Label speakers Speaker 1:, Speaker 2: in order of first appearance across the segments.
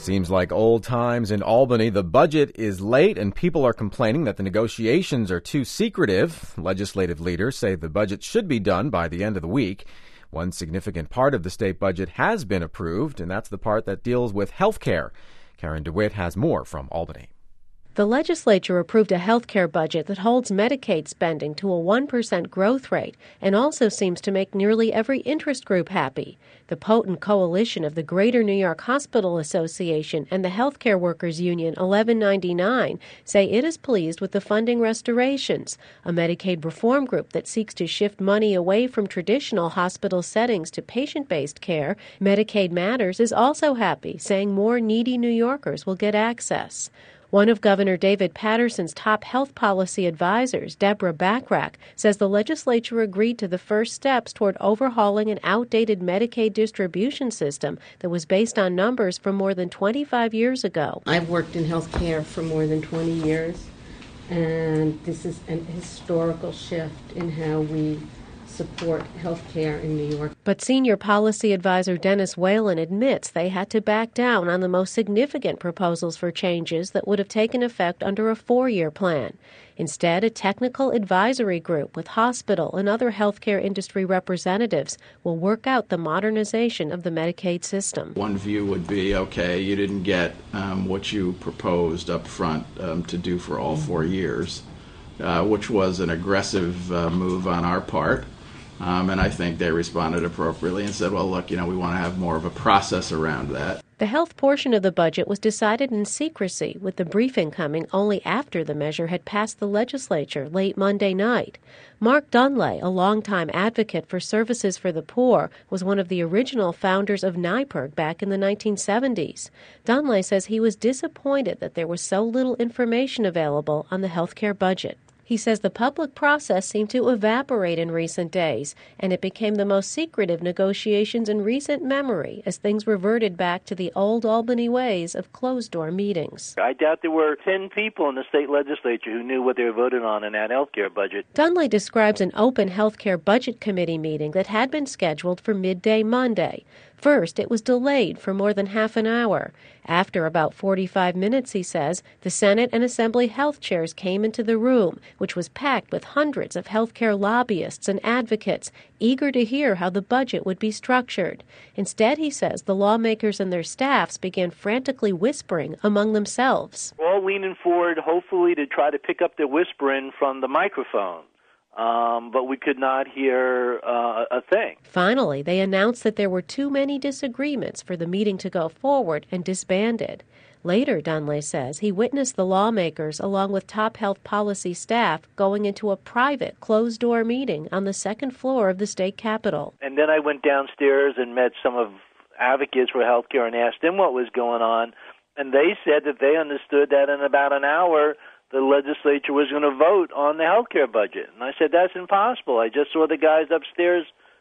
Speaker 1: Seems like old times in Albany. The budget is late and people are complaining that the negotiations are too secretive. Legislative leaders say the budget should be done by the end of the week. One significant part of the state budget has been approved, and that's the part that deals with health care. Karen DeWitt has more from Albany.
Speaker 2: The legislature approved a health care budget that holds Medicaid spending to a 1% growth rate and also seems to make nearly every interest group happy. The potent coalition of the Greater New York Hospital Association and the Healthcare Workers Union 1199 say it is pleased with the funding restorations, a Medicaid reform group that seeks to shift money away from traditional hospital settings to patient-based care. Medicaid Matters is also happy, saying more needy New Yorkers will get access. One of Governor David Paterson's top health policy advisors, Deborah Bachrach, says the legislature agreed to the first steps toward overhauling an outdated Medicaid distribution system that was based on numbers from more than 25 years ago.
Speaker 3: I've worked in health care for more than 20 years, and this is an historical shift in how we support health care in New York.
Speaker 2: But senior policy advisor Dennis Whalen admits they had to back down on the most significant proposals for changes that would have taken effect under a 4-year plan. Instead, a technical advisory group with hospital and other healthcare industry representatives will work out the modernization of the Medicaid system.
Speaker 4: One view would be, okay, you didn't get what you proposed up front to do for all 4 years, which was an aggressive move on our part. And I think they responded appropriately and said, well, look, we want to have more of a process around that.
Speaker 2: The health portion of the budget was decided in secrecy, with the briefing coming only after the measure had passed the legislature late Monday night. Mark Dunley, a longtime advocate for services for the poor, was one of the original founders of NYPIRG back in the 1970s. Dunley says he was disappointed that there was so little information available on the health care budget. He says the public process seemed to evaporate in recent days, and it became the most secretive negotiations in recent memory as things reverted back to the old Albany ways of closed-door meetings.
Speaker 5: I doubt there were 10 people in the state legislature who knew what they were voting on in that health care budget.
Speaker 2: Dunley describes an open health care budget committee meeting that had been scheduled for midday Monday. First, it was delayed for more than half an hour. After about 45 minutes, he says, the Senate and Assembly health chairs came into the room, which was packed with hundreds of healthcare lobbyists and advocates, eager to hear how the budget would be structured. Instead, he says, the lawmakers and their staffs began frantically whispering among themselves.
Speaker 5: We're all leaning forward, hopefully, to try to pick up their whispering from the microphone. But we could not hear a thing.
Speaker 2: Finally, they announced that there were too many disagreements for the meeting to go forward and disbanded. Later, Dunley says, he witnessed the lawmakers, along with top health policy staff, going into a private, closed-door meeting on the second floor of the state capitol.
Speaker 5: And then I went downstairs and met some of advocates for health care and asked them what was going on. And they said that they understood that in about an hour, the legislature was going to vote on the health care budget. And I said, that's impossible. I just saw the guys upstairs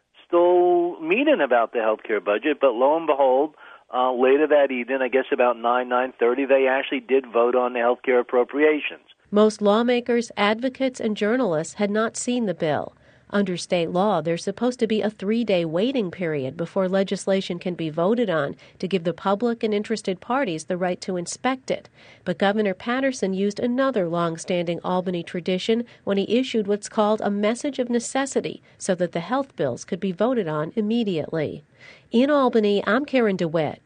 Speaker 5: still meeting about the health care budget. But lo and behold, later that evening, I guess about 9:30, they actually did vote on the health care appropriations.
Speaker 2: Most lawmakers, advocates, and journalists had not seen the bill. Under state law, there's supposed to be a 3-day waiting period before legislation can be voted on to give the public and interested parties the right to inspect it. But Governor Paterson used another long-standing Albany tradition when he issued what's called a message of necessity so that the health bills could be voted on immediately. In Albany, I'm Karen DeWitt.